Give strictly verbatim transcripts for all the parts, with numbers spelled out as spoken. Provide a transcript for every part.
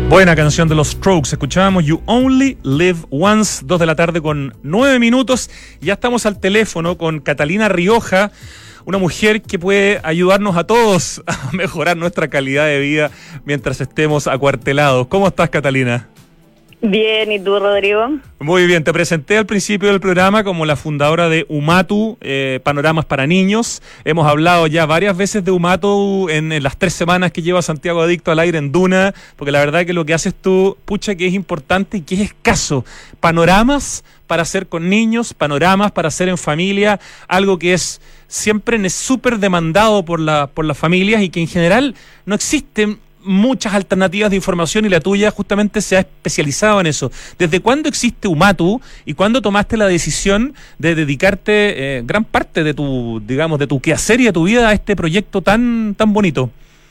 Buena canción de los Strokes. Escuchábamos You Only Live Once, dos de la tarde con nueve minutos. Ya estamos al teléfono con Catalina Rioja, una mujer que puede ayudarnos a todos a mejorar nuestra calidad de vida mientras estemos acuartelados. ¿Cómo estás, Catalina? Bien, ¿y tú, Rodrigo? Muy bien, te presenté al principio del programa como la fundadora de Umatu, eh, Panoramas para Niños. Hemos hablado ya varias veces de Umatu en, en las tres semanas que lleva Santiago Adicto al aire en Duna, porque la verdad que lo que haces tú, pucha, que es importante y que es escaso. Panoramas para hacer con niños, panoramas para hacer en familia, algo que es siempre súper demandado por, la, por las familias y que en general no existen muchas alternativas de información y la tuya justamente se ha especializado en eso. ¿Desde cuándo existe Umatu y cuándo tomaste la decisión de dedicarte eh, gran parte de tu, digamos, de tu quehacer y de tu vida a este proyecto tan, tan bonito?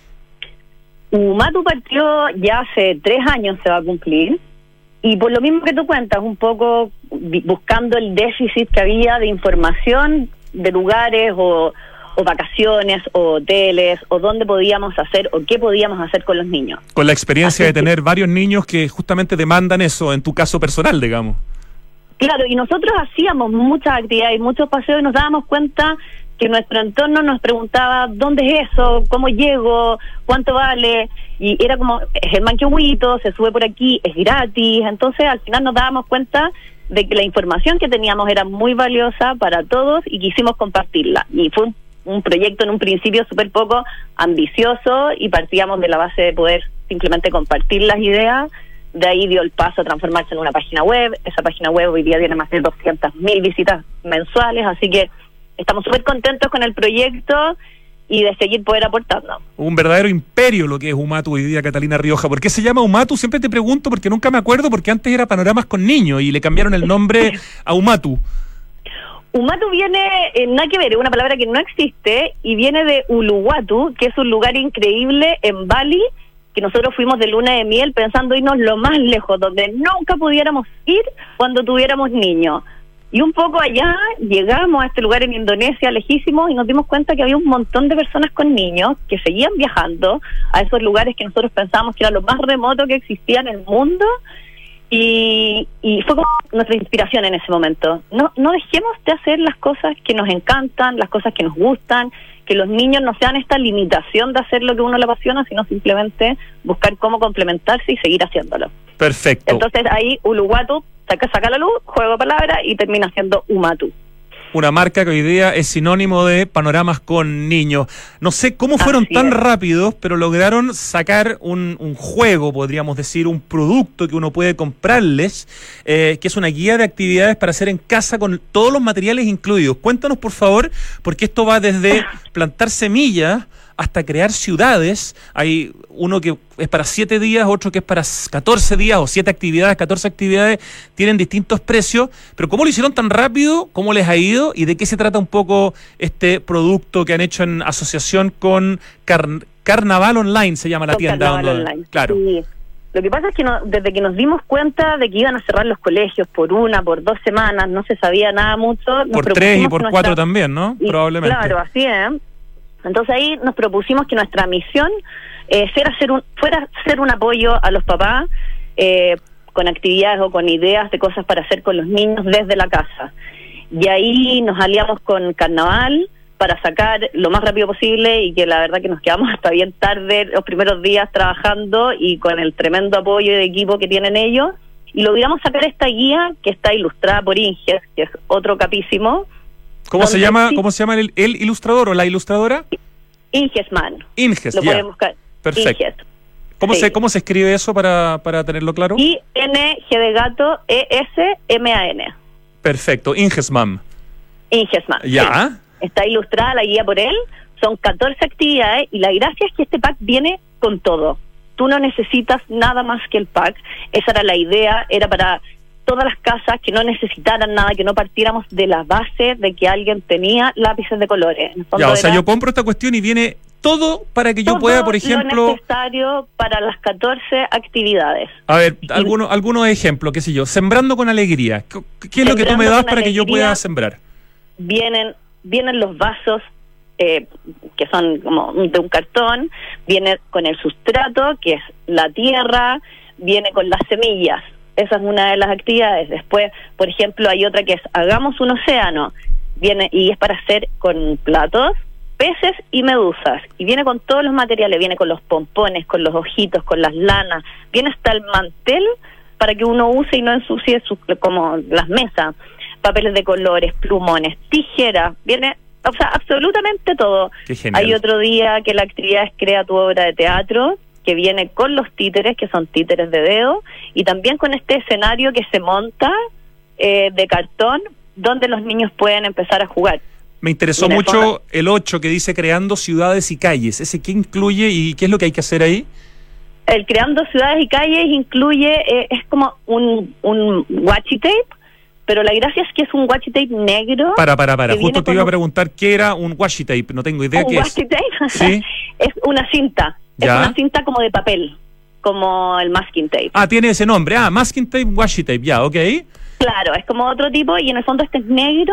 Umatu partió ya hace tres años, se va a cumplir, y por lo mismo que tú cuentas, un poco buscando el déficit que había de información de lugares o o vacaciones, o hoteles, o dónde podíamos hacer, o qué podíamos hacer con los niños. Con la experiencia Así de tener que, varios niños que justamente demandan eso, en tu caso personal, digamos. Claro, y nosotros hacíamos muchas actividades, muchos paseos, y nos dábamos cuenta que nuestro entorno nos preguntaba, ¿dónde es eso? ¿Cómo llego? ¿Cuánto vale? Y era como, es el Manquehuito, se sube por aquí, es gratis. Entonces, al final nos dábamos cuenta de que la información que teníamos era muy valiosa para todos y quisimos compartirla. Y fue un un proyecto en un principio súper poco ambicioso y partíamos de la base de poder simplemente compartir las ideas. De ahí dio el paso a transformarse en una página web. Esa página web hoy día tiene más de doscientas mil visitas mensuales, así que estamos súper contentos con el proyecto y de seguir poder aportando. Un verdadero imperio lo que es Umatu hoy día, Catalina Rioja. ¿Por qué se llama Umatu? Siempre te pregunto porque nunca me acuerdo, porque antes era Panoramas con Niños y le cambiaron el nombre a Umatu. Umatu viene, eh, nada que ver, es una palabra que no existe y viene de Uluwatu, que es un lugar increíble en Bali, que nosotros fuimos de luna de miel pensando irnos lo más lejos, donde nunca pudiéramos ir cuando tuviéramos niños. Y un poco allá llegamos a este lugar en Indonesia, lejísimo, y nos dimos cuenta que había un montón de personas con niños que seguían viajando a esos lugares que nosotros pensábamos que era lo más remoto que existía en el mundo. Y, y fue como nuestra inspiración en ese momento. No, no dejemos de hacer las cosas que nos encantan, las cosas que nos gustan, que los niños no sean esta limitación de hacer lo que uno le apasiona, sino simplemente buscar cómo complementarse y seguir haciéndolo. Perfecto. Entonces ahí Uluwatu saca, saca la luz, juego de palabras y termina siendo Umatu. Una marca que hoy día es sinónimo de Panoramas con Niños. No sé cómo fueron Así tan es. rápidos, pero lograron sacar un, un juego, podríamos decir, un producto que uno puede comprarles, eh, que es una guía de actividades para hacer en casa con todos los materiales incluidos. Cuéntanos, por favor, porque esto va desde plantar semillas hasta crear ciudades. Hay uno que es para siete días, otro que es para catorce días, o siete actividades, catorce actividades, tienen distintos precios, pero ¿cómo lo hicieron tan rápido? ¿Cómo les ha ido? ¿Y de qué se trata un poco este producto que han hecho en asociación con Car- Carnaval Online, se llama la Con tienda? Carnaval Donde, Online. claro. Sí. Lo que pasa es que no, desde que nos dimos cuenta de que iban a cerrar los colegios por una, por dos semanas, no se sabía nada mucho. Nos Por tres y por nuestra... cuatro también, ¿no? Y, probablemente. Claro, así es. Entonces ahí nos propusimos que nuestra misión eh, fuera, ser un, fuera ser un apoyo a los papás eh, con actividades o con ideas de cosas para hacer con los niños desde la casa. Y ahí nos aliamos con Carnaval para sacar lo más rápido posible, y que la verdad que nos quedamos hasta bien tarde los primeros días trabajando y con el tremendo apoyo de equipo que tienen ellos, y logramos sacar esta guía que está ilustrada por Inges, que es otro capísimo. ¿Cómo se llama, sí, ¿Cómo se llama el, el ilustrador o la ilustradora? Ingesman. Inges, Lo ya. pueden buscar. Perfecto. Inges. ¿Cómo, Sí. se, ¿Cómo se escribe eso para, para tenerlo claro? I N G de gato E S M A N. Perfecto, Ingesman. Ingesman. Ya. Sí. Está ilustrada la guía por él. Son catorce actividades y la gracia es que este pack viene con todo. Tú no necesitas nada más que el pack. Esa era la idea, era para todas las casas que no necesitaran nada, que no partiéramos de la base de que alguien tenía lápices de colores. En el fondo Ya, o sea, era yo compro esta cuestión y viene todo para que yo todo pueda, por lo ejemplo... necesario para las catorce actividades. A ver, algunos, algunos ejemplos, qué sé yo. Sembrando con alegría. ¿Qué, qué es lo que tú me Sembrando das con para que yo alegría. pueda sembrar? Vienen, vienen los vasos eh, que son como de un cartón, viene con el sustrato, que es la tierra, viene con las semillas. Esa es una de las actividades. Después, por ejemplo, hay otra que es hagamos un océano. Viene y es para hacer con platos, peces y medusas. Y viene con todos los materiales. Viene con los pompones, con los ojitos, con las lanas. Viene hasta el mantel para que uno use y no ensucie sus, como las mesas. Papeles de colores, plumones, tijeras. Viene, o sea, absolutamente todo. Qué genial. Hay otro día que la actividad es crea tu obra de teatro, que viene con los títeres, que son títeres de dedo, y también con este escenario que se monta eh, de cartón, donde los niños pueden empezar a jugar. Me interesó mucho fondo, el ocho que dice creando ciudades y calles. ¿Ese qué incluye y qué es lo que hay que hacer ahí? El creando ciudades y calles incluye, eh, es como un, un washi tape, pero la gracia es que es un washi tape negro. Para, para, para. Justo te iba a un... preguntar qué era un washi tape. No tengo idea qué es. ¿Un washi tape? ¿Sí? Es una cinta. ¿Ya? Es una cinta como de papel, como el masking tape. Ah, tiene ese nombre. Ah, masking tape, washi tape. Ya, ok. Claro, es como otro tipo y en el fondo este es negro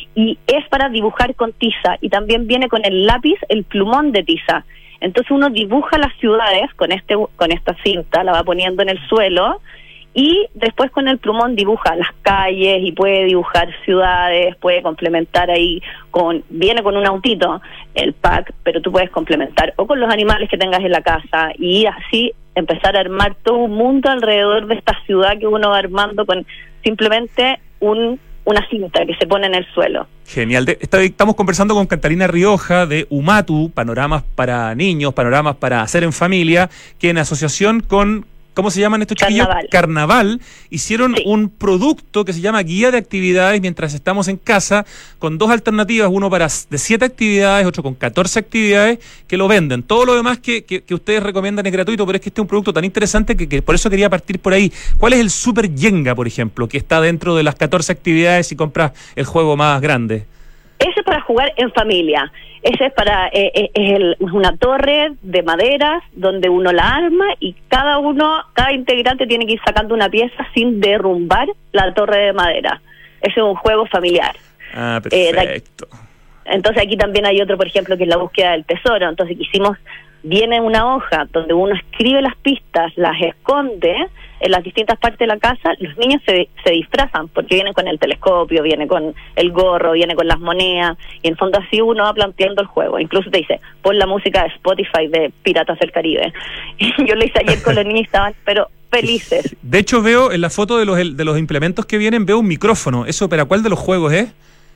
y es para dibujar con tiza y también viene con el lápiz, el plumón de tiza. Entonces uno dibuja las ciudades con este con esta cinta, la va poniendo en el suelo y después con el plumón dibuja las calles y puede dibujar ciudades, puede complementar ahí con, viene con un autito el pack, pero tú puedes complementar o con los animales que tengas en la casa y así empezar a armar todo un mundo alrededor de esta ciudad que uno va armando con simplemente un una cinta que se pone en el suelo. Genial. De, está, estamos conversando con Catalina Rioja de Umatu, panoramas para niños, panoramas para hacer en familia, que en asociación con, ¿cómo se llaman estos chiquillos? Carnaval. Carnaval. Hicieron sí. un producto que se llama Guía de Actividades mientras estamos en casa, con dos alternativas, uno para de siete actividades, otro con catorce actividades, que lo venden. Todo lo demás que, que, que ustedes recomiendan es gratuito, pero es que este es un producto tan interesante que, que por eso quería partir por ahí. ¿Cuál es el Super Jenga, por ejemplo, que está dentro de las catorce actividades y compras el juego más grande? Ese es para jugar en familia. Ese es para eh, eh, es, el, es una torre de maderas donde uno la arma y cada uno, cada integrante tiene que ir sacando una pieza sin derrumbar la torre de madera. Ese es un juego familiar. Ah, perfecto. Eh, entonces aquí también hay otro, por ejemplo, que es la búsqueda del tesoro. Entonces quisimos, viene una hoja donde uno escribe las pistas, las esconde en las distintas partes de la casa. Los niños se, se disfrazan porque vienen con el telescopio, viene con el gorro, viene con las monedas y en el fondo así uno va planteando el juego. Incluso te dice, pon la música de Spotify de Piratas del Caribe. Y yo lo hice ayer con los niños y estaban pero felices. De hecho veo en la foto de los, de los implementos que vienen, veo un micrófono. ¿Eso para cuál de los juegos es?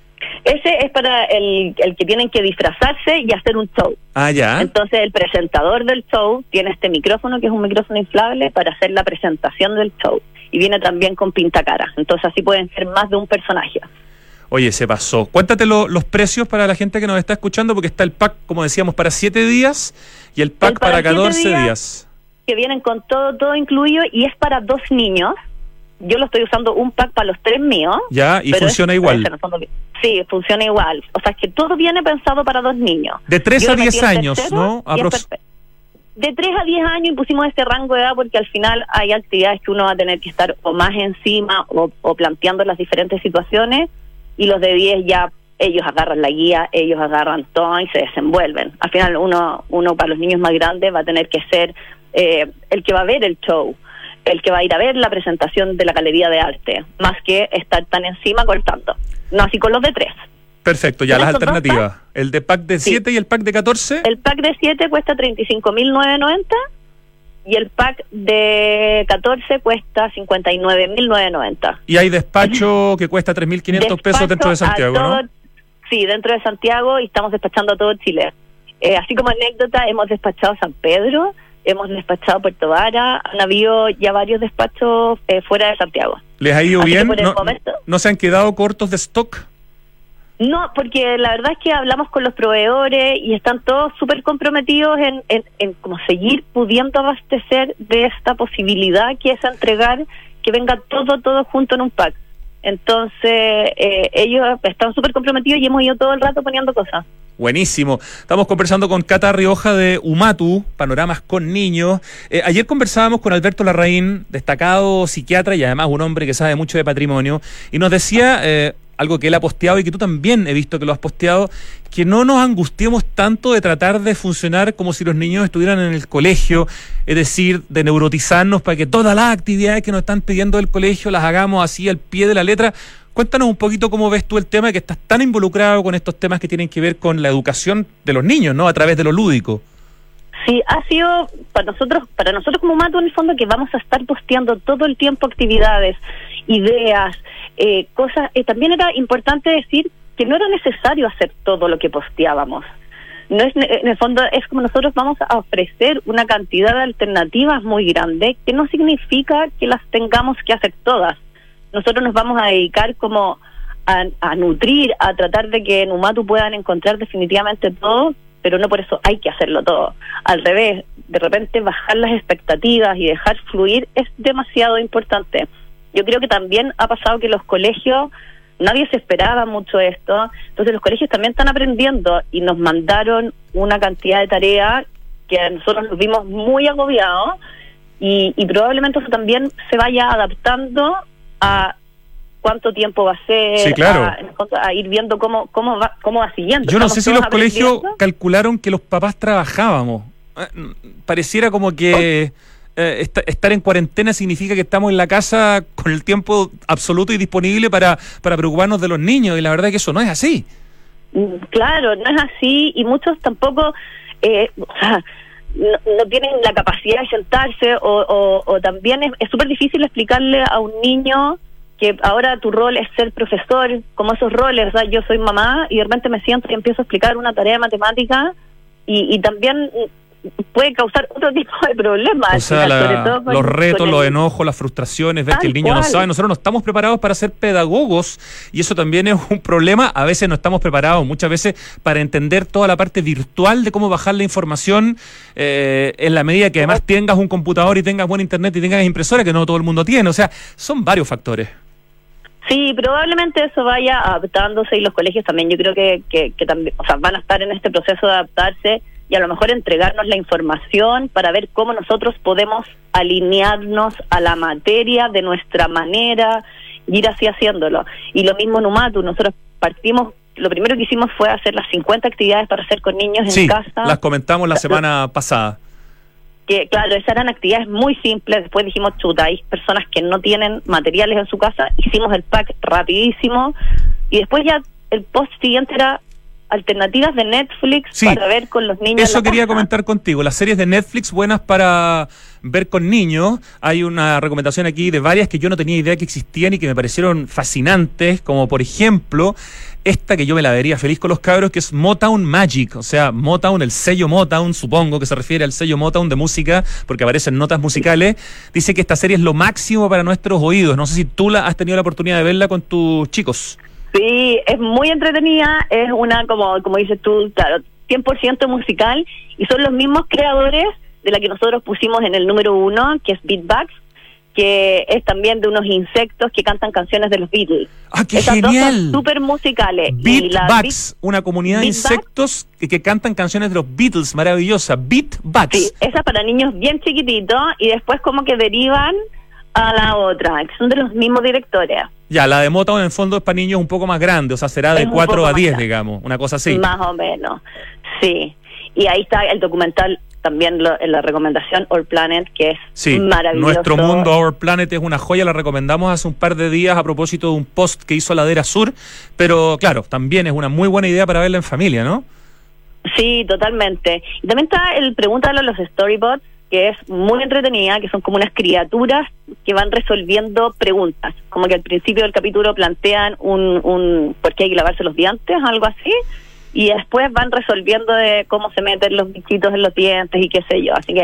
Ese es para el, el que tienen que disfrazarse y hacer un show. Ah, ya. Entonces el presentador del show tiene este micrófono que es un micrófono inflable para hacer la presentación del show. Y viene también con pintacara. Entonces así pueden ser más de un personaje. Oye, se pasó. Cuéntate lo, los precios para la gente que nos está escuchando, porque está el pack, como decíamos, para siete días y el pack el para, para catorce días, días. Que vienen con todo, todo incluido y es para dos niños. Yo lo estoy usando un pack para los tres míos. Ya, y funciona es, igual. Sí, funciona igual. O sea, es que todo viene pensado para dos niños. De tres a diez años, ¿no? Aprox- de tres a diez años y pusimos este rango de edad porque al final hay actividades que uno va a tener que estar o más encima o, o planteando las diferentes situaciones y los de diez ya ellos agarran la guía, ellos agarran todo y se desenvuelven. Al final uno, uno para los niños más grandes va a tener que ser eh, el que va a ver el show, el que va a ir a ver la presentación de la galería de arte, más que estar tan encima cortando. No así con los de tres. Perfecto, ya las alternativas. El de pack de siete sí. Y el pack de catorce. El pack de siete cuesta treinta y cinco mil novecientos noventa y el pack de catorce cuesta cincuenta y nueve mil novecientos noventa. Y hay despacho que cuesta tres mil quinientos pesos dentro de Santiago, todo, ¿no? Sí, dentro de Santiago y estamos despachando a todo Chile. Eh, así como anécdota, hemos despachado a San Pedro, hemos despachado a Puerto Vara, han habido ya varios despachos eh, fuera de Santiago. ¿Les ha ido así bien? No, momento, ¿No se han quedado cortos de stock? No, porque la verdad es que hablamos con los proveedores y están todos súper comprometidos en, en, en como seguir pudiendo abastecer de esta posibilidad que es entregar, que venga todo, todo junto en un pack. Entonces, eh, ellos están súper comprometidos y hemos ido todo el rato poniendo cosas. Buenísimo. Estamos conversando con Cata Rioja de Umatu, Panoramas con Niños. Eh, ayer conversábamos con Alberto Larraín, destacado psiquiatra y además un hombre que sabe mucho de patrimonio, y nos decía, eh, algo que él ha posteado y que tú también he visto que lo has posteado, que no nos angustiemos tanto de tratar de funcionar como si los niños estuvieran en el colegio, es decir, de neurotizarnos para que todas las actividades que nos están pidiendo del colegio las hagamos así al pie de la letra. Cuéntanos un poquito cómo ves tú el tema, que estás tan involucrado con estos temas que tienen que ver con la educación de los niños, ¿no? A través de lo lúdico. Sí, ha sido para nosotros, para nosotros como Umatu, en el fondo, que vamos a estar posteando todo el tiempo actividades, ideas, eh, cosas. Eh, también era importante decir que no era necesario hacer todo lo que posteábamos. No es, en el fondo, es como nosotros vamos a ofrecer una cantidad de alternativas muy grande, que no significa que las tengamos que hacer todas. Nosotros nos vamos a dedicar como a, a nutrir, a tratar de que en Umatu puedan encontrar definitivamente todo, pero no por eso hay que hacerlo todo. Al revés, de repente bajar las expectativas y dejar fluir es demasiado importante. Yo creo que también ha pasado que los colegios, nadie se esperaba mucho esto, entonces los colegios también están aprendiendo y nos mandaron una cantidad de tareas que nosotros nos vimos muy agobiados y, y probablemente eso también se vaya adaptando a cuánto tiempo va a ser, sí, claro. a, a ir viendo cómo cómo va cómo va siguiendo. Yo no sé si los colegios calcularon que los papás trabajábamos. Pareciera como que eh, est estar en cuarentena significa que estamos en la casa con el tiempo absoluto y disponible para, para preocuparnos de los niños, y la verdad es que eso no es así. Claro, no es así, y muchos tampoco eh, o sea, no, no tienen la capacidad de sentarse, o, o, o también es súper difícil explicarle a un niño que ahora tu rol es ser profesor, como esos roles, o sea, yo soy mamá y de repente me siento y empiezo a explicar una tarea de matemática y, y también puede causar otro tipo de problemas. O sea, final, la, sobre todo con, los retos, con el... los enojos, las frustraciones, ver Tal que el niño cual. no sabe. Nosotros no estamos preparados para ser pedagogos y eso también es un problema. A veces no estamos preparados, muchas veces, para entender toda la parte virtual de cómo bajar la información eh, en la medida que además tengas un computador y tengas buen internet y tengas impresora, que no todo el mundo tiene. O sea, son varios factores. Sí, probablemente eso vaya adaptándose, y los colegios también, yo creo que, que, que también, o sea, van a estar en este proceso de adaptarse y a lo mejor entregarnos la información para ver cómo nosotros podemos alinearnos a la materia de nuestra manera y ir así haciéndolo. Y lo mismo en Umatu, nosotros partimos, lo primero que hicimos fue hacer las cincuenta actividades para hacer con niños en sí, casa. Las comentamos la semana pasada. Que claro, esas eran actividades muy simples. Después dijimos, chuta, hay personas que no tienen materiales en su casa, hicimos el pack rapidísimo y después ya el post siguiente era alternativas de Netflix, sí, para ver con los niños. Eso en la quería casa. comentar contigo, las series de Netflix buenas para ver con niños. Hay una recomendación aquí de varias que yo no tenía idea que existían y que me parecieron fascinantes, como por ejemplo esta que yo me la vería feliz con los cabros, que es Motown Magic. O sea, Motown, el sello Motown, supongo que se refiere al sello Motown de música, porque aparecen notas musicales. Dice que esta serie es lo máximo para nuestros oídos. No sé si tú la has tenido la oportunidad de verla con tus chicos. Sí, es muy entretenida, es una, como como dices tú, claro, cien por ciento musical, y son los mismos creadores de la que nosotros pusimos en el número uno, que es Beatbox, que es también de unos insectos que cantan canciones de los Beatles. ¡Ah, qué Esas genial! dos son súper musicales. Beatbox, una comunidad de insectos que, que cantan canciones de los Beatles, maravillosa. Beatbox. Sí, esa para niños bien chiquititos, y después como que derivan a la otra, que son de los mismos directores. Ya, la de Motown en el fondo es para niños un poco más grandes, o sea, será de cuatro a diez, digamos, una cosa así. Más o menos, sí. Y ahí está el documental, también lo, en la recomendación, Our Planet, que es sí, maravilloso. Nuestro Mundo, Our Planet, es una joya, la recomendamos hace un par de días a propósito de un post que hizo Ladera Sur, pero claro, también es una muy buena idea para verla en familia, ¿no? Sí, totalmente. Y también está el Pregúntale a los Storybots, que es muy entretenida, que son como unas criaturas que van resolviendo preguntas, como que al principio del capítulo plantean un, un ¿por qué hay que lavarse los dientes? Algo así, y después van resolviendo de cómo se meten los bichitos en los dientes y qué sé yo. Así que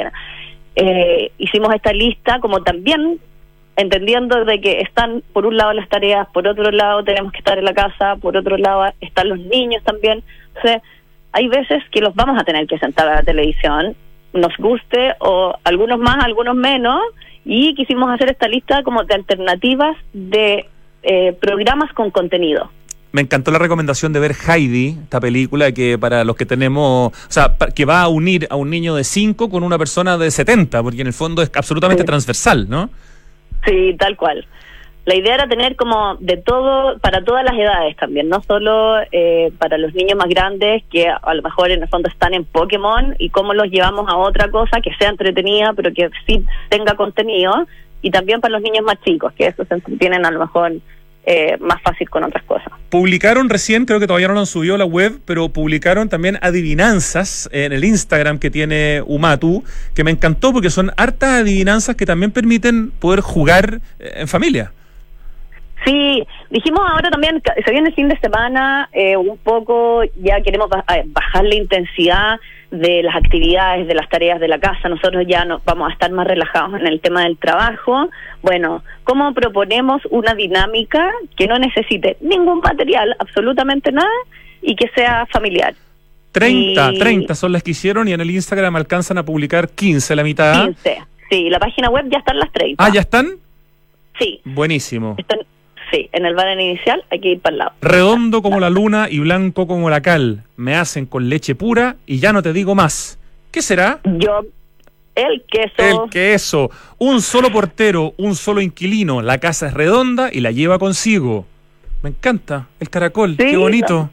eh, hicimos esta lista como también entendiendo de que están por un lado las tareas, por otro lado tenemos que estar en la casa, por otro lado están los niños también. Entonces hay veces que los vamos a tener que sentar a la televisión, nos guste, o algunos más, algunos menos, y quisimos hacer esta lista como de alternativas de eh, programas con contenido. Me encantó la recomendación de ver Heidi, esta película que para los que tenemos, o sea, que va a unir a un niño de cinco con una persona de setenta, porque en el fondo es absolutamente sí. transversal, ¿no? Sí, tal cual. la idea era tener como de todo, para todas las edades también, no solo eh, para los niños más grandes que a lo mejor en el fondo están en Pokémon y cómo los llevamos a otra cosa que sea entretenida pero que sí tenga contenido, y también para los niños más chicos, que eso se entretienen a lo mejor eh, más fácil con otras cosas. Publicaron recién, creo que todavía no lo han subido a la web, pero publicaron también adivinanzas en el Instagram que tiene Umatu, que me encantó porque son hartas adivinanzas que también permiten poder jugar en familia. Sí, dijimos ahora también, se viene el fin de semana, eh, un poco ya queremos bajar la intensidad de las actividades, de las tareas de la casa. Nosotros ya nos vamos a estar más relajados en el tema del trabajo. Bueno, ¿cómo proponemos una dinámica que no necesite ningún material, absolutamente nada, y que sea familiar? treinta, y... treinta son las que hicieron y en el Instagram alcanzan a publicar quince, la mitad. quince, sí, la página web ya están las treinta. Ah, ¿ya están? Sí. Buenísimo. Están... Sí, en el banner inicial hay que ir para el lado. Redondo como la luna y blanco como la cal. Me hacen con leche pura y ya no te digo más. ¿Qué será? Yo, el queso. El queso. Un solo portero, un solo inquilino. La casa es redonda y la lleva consigo. Me encanta. El caracol. Sí, qué bonito.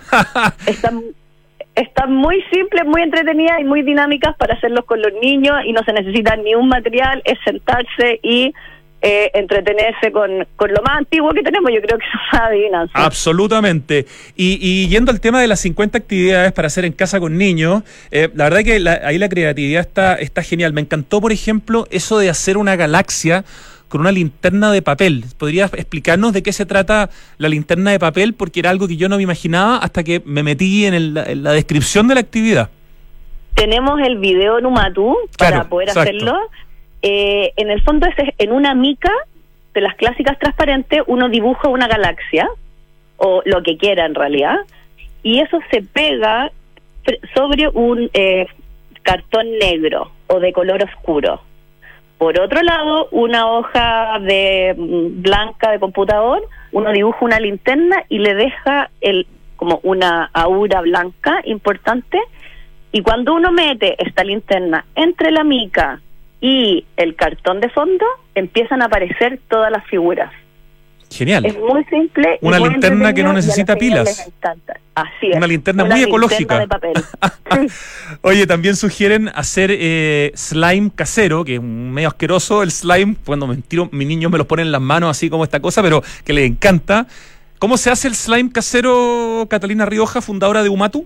Está, está muy simple, muy entretenida y muy dinámicas para hacerlos con los niños y no se necesita ni un material, es sentarse y... Eh, entretenerse con, con lo más antiguo que tenemos, yo creo que son las adivinanzas. Absolutamente. Y, y yendo al tema de las cincuenta actividades para hacer en casa con niños, eh, la verdad que la, ahí la creatividad está, está genial. Me encantó, por ejemplo, eso de hacer una galaxia con una linterna de papel. ¿Podrías explicarnos de qué se trata la linterna de papel? Porque era algo que yo no me imaginaba hasta que me metí en, el, en la descripción de la actividad. Tenemos el video en Umatu para claro, poder exacto. hacerlo. Eh, en el fondo es en una mica de las clásicas transparentes, uno dibuja una galaxia o lo que quiera en realidad, y eso se pega sobre un eh, cartón negro o de color oscuro. Por otro lado, una hoja de blanca de computador, uno dibuja una linterna y le deja el como una aura blanca importante, y cuando uno mete esta linterna entre la mica y el cartón de fondo, empiezan a aparecer todas las figuras. Genial. Es muy simple. Una y muy linterna que no necesita pilas. Les encanta. Así es. Una linterna Una muy linterna ecológica. de papel. Sí. Oye, también sugieren hacer eh, slime casero, que es medio asqueroso el slime. Cuando me tiro, mi niño me los pone en las manos así como esta cosa, pero que le encanta. ¿Cómo se hace el slime casero, Catalina Rioja, fundadora de Umatu?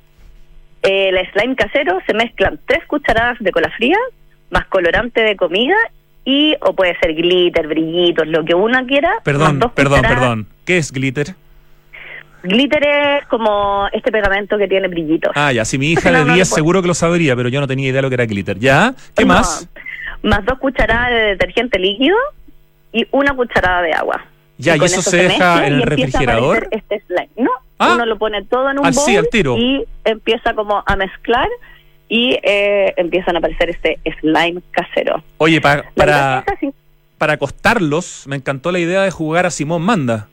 Eh, el slime casero se mezclan tres cucharadas de cola fría, más colorante de comida y, o puede ser glitter, brillitos, lo que uno quiera. Perdón, perdón, cucharadas. perdón. ¿Qué es glitter? Glitter es como este pegamento que tiene brillitos. Ah, ya, si mi hija no, de no diez le seguro que lo sabría, pero yo no tenía idea de lo que era glitter. ¿Ya? ¿Qué no, más? Más dos cucharadas de detergente líquido y una cucharada de agua. Ya, y, y eso se deja en el refrigerador. Este slime, ¿no? Ah, uno lo pone todo en un al, bowl sí, al tiro. Y empieza como a mezclar y eh, empiezan a aparecer este slime casero. Oye, pa, para, así... para acostarlos, me encantó la idea de jugar a Simón Manda.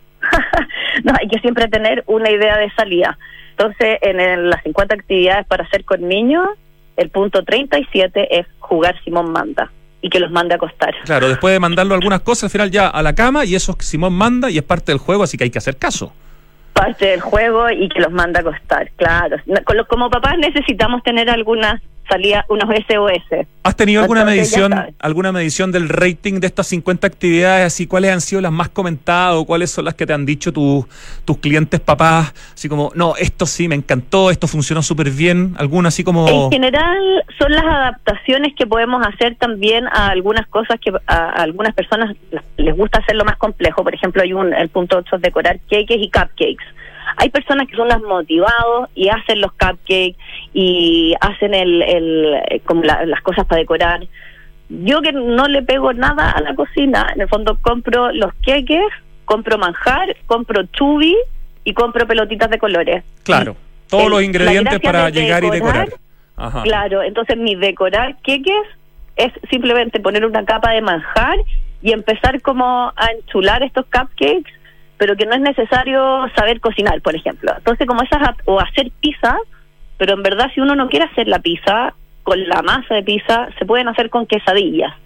No, hay que siempre tener una idea de salida. Entonces, en el, las cincuenta actividades para hacer con niños, el punto treinta y siete es jugar Simón Manda y que los mande a acostar. Claro, después de mandarlo algunas cosas, al final ya a la cama, y eso Simón manda y es parte del juego, así que hay que hacer caso. Parte del juego y que los manda a acostar, claro. Como papás necesitamos tener algunas salidas, unos S O S. ¿Has tenido alguna Entonces, medición alguna medición del rating de estas cincuenta actividades? Así, ¿cuáles han sido las más comentadas o cuáles son las que te han dicho tus tus clientes papás? Así como, no, esto sí me encantó, esto funcionó súper bien. ¿Alguna así como...? En general son las adaptaciones que podemos hacer también a algunas cosas que a, a algunas personas les gusta hacerlo más complejo. Por ejemplo, hay un el punto ocho es decorar cakes y cupcakes. Hay personas que son las motivados y hacen los cupcakes y hacen el, el como la, las cosas para decorar. Yo que no le pego nada a la cocina, en el fondo compro los queques, compro manjar, compro chubi y compro pelotitas de colores. Claro, todos el, los ingredientes para de llegar decorar, y decorar. Ajá. Claro, entonces mi decorar queques es simplemente poner una capa de manjar y empezar como a enchular estos cupcakes, pero que no es necesario saber cocinar, por ejemplo. Entonces, como esas, o hacer pizza, pero en verdad si uno no quiere hacer la pizza, con la masa de pizza, se pueden hacer con quesadillas.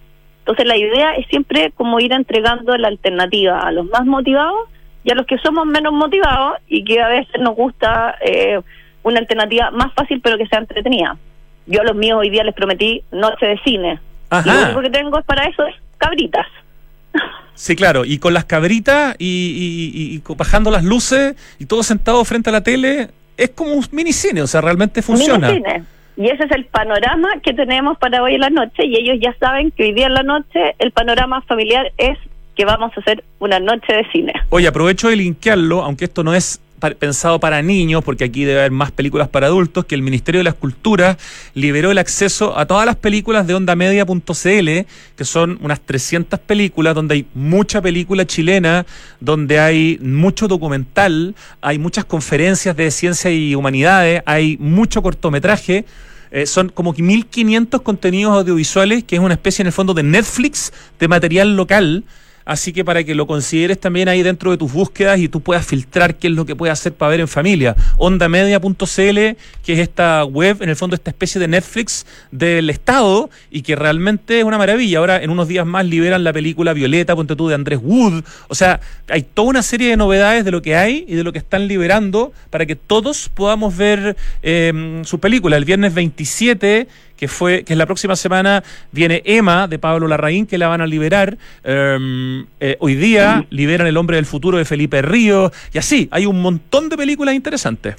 Entonces la idea es siempre como ir entregando la alternativa a los más motivados y a los que somos menos motivados y que a veces nos gusta eh, una alternativa más fácil pero que sea entretenida. Yo a los míos hoy día les prometí noche de cine. Ajá. Y lo único que tengo es para eso es cabritas. Sí, claro, y con las cabritas y, y, y, y bajando las luces y todo sentado frente a la tele, es como un minicine, o sea, realmente funciona. Minicine. Y ese es el panorama que tenemos para hoy en la noche, y ellos ya saben que hoy día en la noche el panorama familiar es que vamos a hacer una noche de cine. Oye, aprovecho de linkearlo, aunque esto no es pensado para niños, porque aquí debe haber más películas para adultos, que el Ministerio de las Culturas liberó el acceso a todas las películas de onda media punto c l, que son unas trescientas películas, donde hay mucha película chilena, donde hay mucho documental, hay muchas conferencias de ciencia y humanidades, hay mucho cortometraje. Eh, son como mil quinientos contenidos audiovisuales, que es una especie en el fondo de Netflix de material local. Así que para que lo consideres también ahí dentro de tus búsquedas y tú puedas filtrar qué es lo que puedes hacer para ver en familia. onda media punto c l, que es esta web, en el fondo esta especie de Netflix del Estado, y que realmente es una maravilla. Ahora en unos días más liberan la película Violeta, ponte tú, de Andrés Wood. O sea, hay toda una serie de novedades de lo que hay y de lo que están liberando para que todos podamos ver eh, su película. El viernes veintisiete, que fue que es la próxima semana, viene Emma, de Pablo Larraín, que la van a liberar. Um, eh, hoy día liberan El hombre del futuro, de Felipe Ríos, y así, hay un montón de películas interesantes.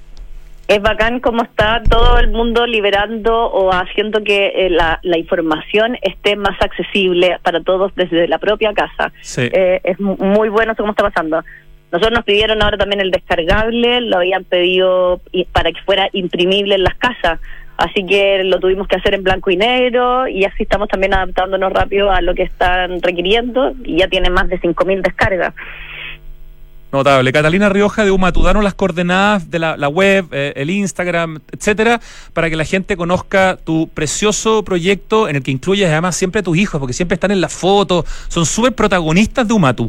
Es bacán cómo está todo el mundo liberando o haciendo que eh, la, la información esté más accesible para todos desde la propia casa. Sí. Eh, es muy bueno eso cómo está pasando. Nosotros nos pidieron ahora también el descargable, lo habían pedido para que fuera imprimible en las casas. Así que lo tuvimos que hacer en blanco y negro, y así estamos también adaptándonos rápido a lo que están requiriendo, y ya tiene más de cinco mil descargas. Notable. Catalina Rioja de Umatu, danos las coordenadas de la, la web, eh, el Instagram, etcétera, para que la gente conozca tu precioso proyecto, en el que incluyes además siempre a tus hijos, porque siempre están en las fotos, son súper protagonistas de Umatu.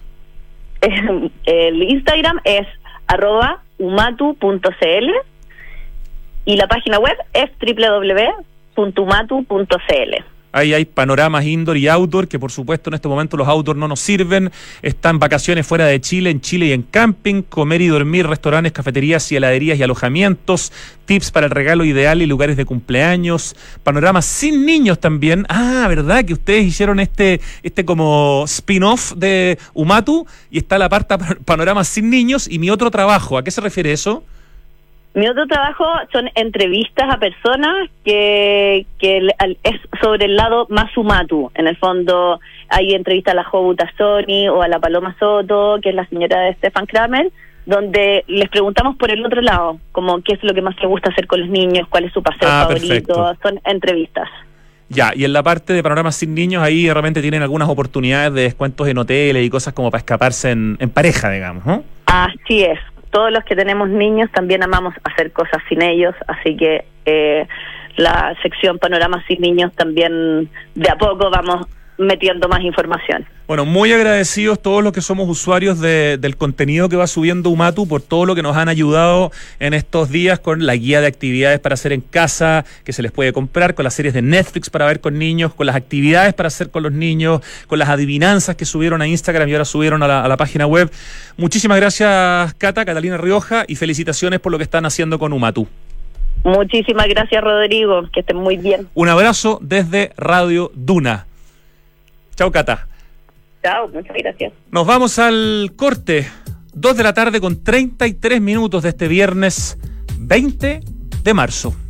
El Instagram es arroba umatu punto c l y la página web es doble u doble u doble u punto umatu punto c l. Ahí hay panoramas indoor y outdoor, que por supuesto en este momento los outdoor no nos sirven. Están vacaciones fuera de Chile, en Chile y en camping, comer y dormir, restaurantes, cafeterías y heladerías y alojamientos, tips para el regalo ideal y lugares de cumpleaños, panoramas sin niños también. Ah, ¿verdad? Que ustedes hicieron este este como spin-off de Umatu, y está la parte panoramas sin niños. Y mi otro trabajo, ¿a qué se refiere eso? Mi otro trabajo son entrevistas a personas que, que es sobre el lado más Umatu. En el fondo hay entrevistas a la Jo Butazzoni o a la Paloma Soto, que es la señora de Stefan Kramer, donde les preguntamos por el otro lado, como qué es lo que más les gusta hacer con los niños, cuál es su paseo ah, favorito. Perfecto. Son entrevistas. Ya, y en la parte de panoramas sin niños, ahí de repente tienen algunas oportunidades de descuentos en hoteles y cosas como para escaparse en, en pareja, digamos, ¿no? Así es. Todos los que tenemos niños también amamos hacer cosas sin ellos, así que eh, la sección Panoramas sin niños también de a poco vamos metiendo más información. Bueno, muy agradecidos todos los que somos usuarios de, del contenido que va subiendo Umatu, por todo lo que nos han ayudado en estos días con la guía de actividades para hacer en casa, que se les puede comprar, con las series de Netflix para ver con niños, con las actividades para hacer con los niños, con las adivinanzas que subieron a Instagram y ahora subieron a la, a la página web. Muchísimas gracias, Cata, Catalina Rioja, y felicitaciones por lo que están haciendo con Umatu. Muchísimas gracias, Rodrigo, que estén muy bien. Un abrazo desde Radio Duna. Chao, Cata. Chao, muchas gracias. Nos vamos al corte. Dos de la tarde con treinta y tres minutos de este viernes veinte de marzo.